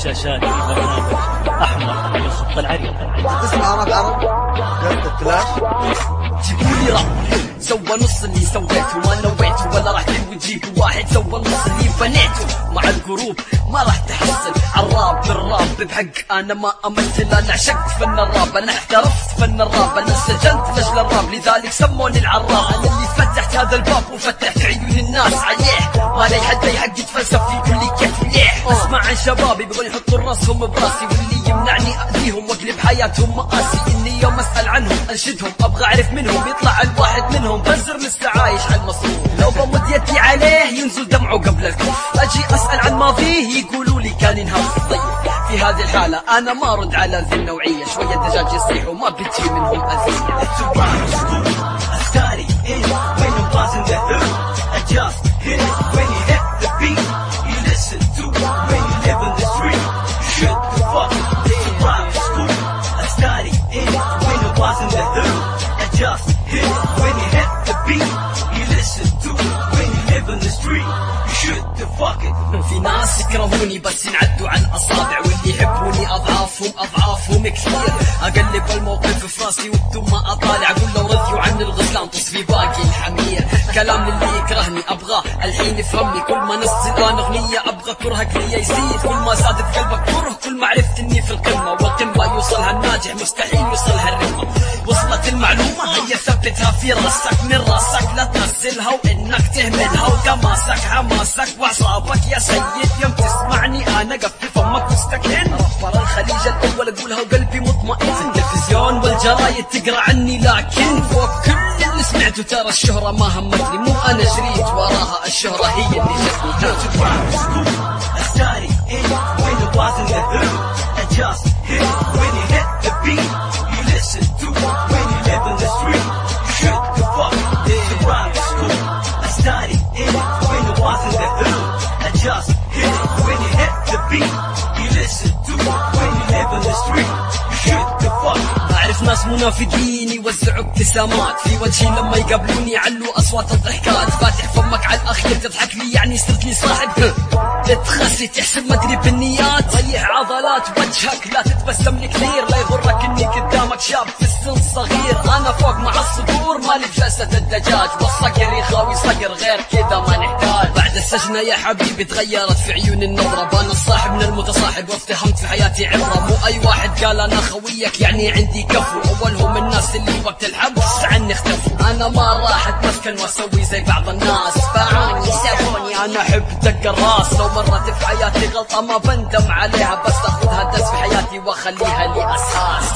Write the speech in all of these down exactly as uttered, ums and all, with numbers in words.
الشاشات في برنامج أحمر من الخط العريض. تسمع راب عرب؟ جلد التلاش جيبولي راب سوى نص اللي سويته ما نويته، ولا راح تجيب واحد سوى نص اللي بنيته. مع الجروب ما راح تحصل عالراب بالراب بحق. انا ما امثل، انا عشقت فن الراب، انا احترفت فن الراب، انا سجنت لاجل الراب لذلك سموني العراب. انا اللي فتحت هذا الباب وفتحت عيون الناس عليه، ما لي حد يحق يتفلسف في كل كيف ليه. اسمع عن شبابي بيبغوا يحطوا راسهم براسي، واللي يمنعني اذيهم واقلب حياتهم مآسي. اني يوم اسال عنهم انشدهم، ابغى اعرف منهم يطلع الواحد منهم بنزر لسه عايش على المصروف. لو بمد يدي عليه ينزل دمعه قبل الكف، اجي اسال عن ماضيه يقولوا لي كان ينهار في الطيب. في هذه الحالة انا ما ارد على ذي النوعية، شوية دجاج يصيحوا ما بتجي منهم اذية. في ناس يكرهوني بس ينعدوا عن اصابع، واللي يحبوني اضعافهم اضعافهم كثير. اقلب الموقف في راسي وبدون ما اطالع، اقول لو رضيوا عن الغزلان طص في باقي الحمير. كلام اللي يكرهني ابغاه الحين يفهمني، كل ما نزل انا اغنيه ابغى كرهك لي يزيد. كل ما زادت قلبك كره كل ما عرفت اني في القمه، والقمه يوصلها الناجح مستحيل يوصلها الرمه. وصلت المعلومه هي ثبتها في راسك، من راسك لا تنزلها وانك تهملها، وتماسك حماسك واعصابك يا سيد. يوم تسمعني انا قفل فمك مستكن، رفر الخليج الاول اقولها وقلبي مطمئن. في التلفزيون والجرايد تقرا عني، لكن فوق كل اللي سمعته ترى الشهرة ما همتني، مو انا جريت وراها الشهرة هي اللي أعرف ناس منافقين يوزعوا ابتسامات في وجهي لما يقابلوني يعلوا أصوات الضحكات. فاتح فمك على الأخير تضحك لي يعني صرت لي صاحب، تتخسي تحسب مدري بالنيات. ريح عضلات وجهك لا تتبسم لي كثير، لا يغرك اني قدامك شاب في السن صغير. انا فوق مع الصدور مالي بجلسة الدجاج، والصقر يخاوي صقر غير كذا ما نحتاج. بعد السجنة يا حبيبي تغيرت في عيون النظرة، بان الصاحب من المتصاحب وافتهمت في حياتي عبرة. مو اي واحد قال انا خويك يعني عندي كفو، اولهم الناس اللي وقت الحبس عني اختفوا. انا ما راح اتمسكن واسوي زي بعض الناس، باعوني سابوني انا احب دق الراس. لو مرت في حياتي غلطة ما بندم عليها، بس اخذها درس في حياتي واخليها لي اساس.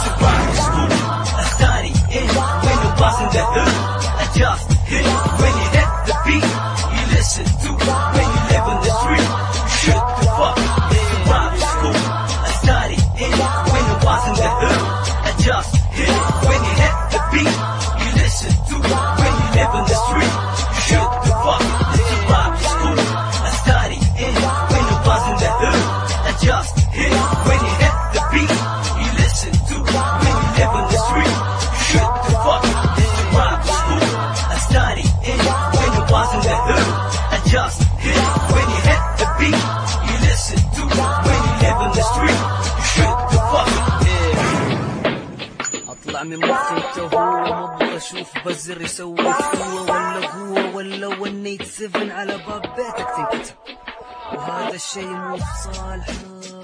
اطلع من مخي هو ما ابغى اشوف بزر يسوي قوه ولا قوه ولا ونيت سفن على باب بيتك تنكتب، وهذا الشيء مو في صالحك.